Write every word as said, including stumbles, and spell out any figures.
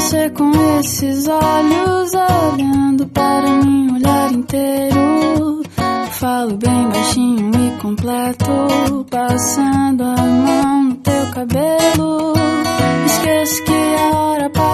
você com esses olhos olhando para mim o olhar inteiro. Falo bem baixinho e completo, passando a mão no teu cabelo. Esqueço que a hora